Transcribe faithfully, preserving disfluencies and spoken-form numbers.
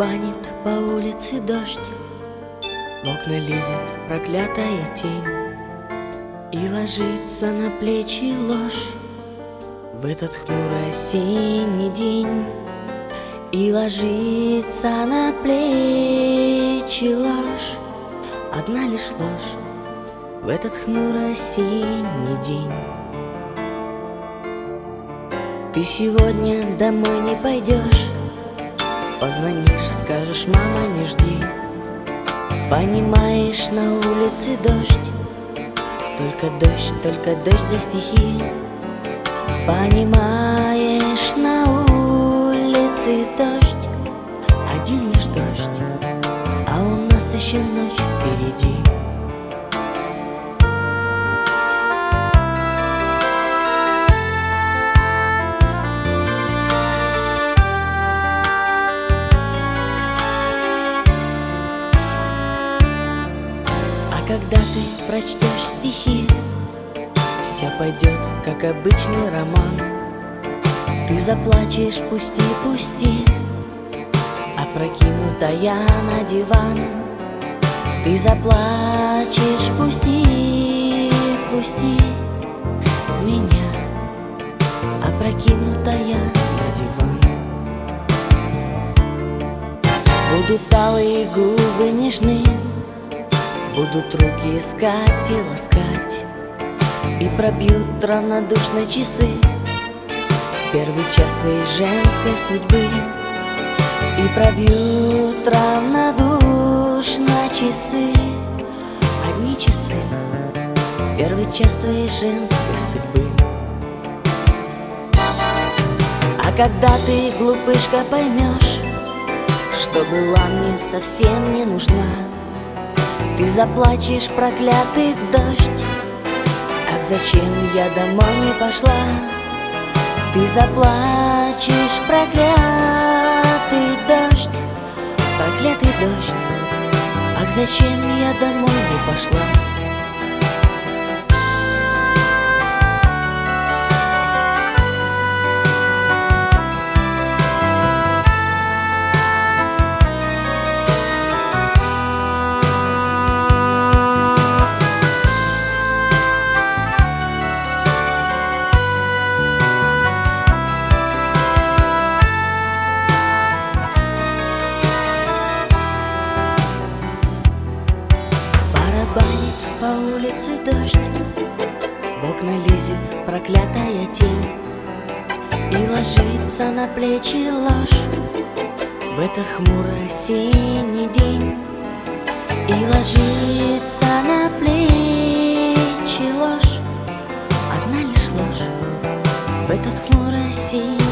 Барабанит по улице дождь, в окна лезет проклятая тень и ложится на плечи ложь в этот хмурый осенний день. И ложится на плечи ложь, одна лишь ложь в этот хмурый осенний день. Ты сегодня домой не пойдешь, позвонишь, скажешь: мама, не жди. Понимаешь, на улице дождь, только дождь, только дождь да стихи. Понимаешь, на улице дождь, один лишь дождь, а у нас еще ночь впереди. Когда ты прочтешь стихи, все пойдет, как обычный роман. Ты заплачешь, пусти, пусти, опрокинутая на диван. Ты заплачешь, пусти, пусти меня, опрокинутая на диван. Будут алые губы нежны, будут руки искать и ласкать, и пробьют равнодушно часы, первый час твоей женской судьбы. И пробьют равнодушно часы, одни часы, первый час твоей женской судьбы. А когда ты, глупышка, поймешь, что была мне совсем не нужна, ты заплачешь, проклятый дождь, ах, зачем я домой не пошла. Ты заплачешь, проклятый дождь, проклятый дождь, ах, зачем я домой не пошла. Барабанит по улице дождь, в окна лезет проклятая тень и ложится на плечи ложь в этот хмурый осенний день. И ложится на плечи ложь, одна лишь ложь в этот хмурый осенний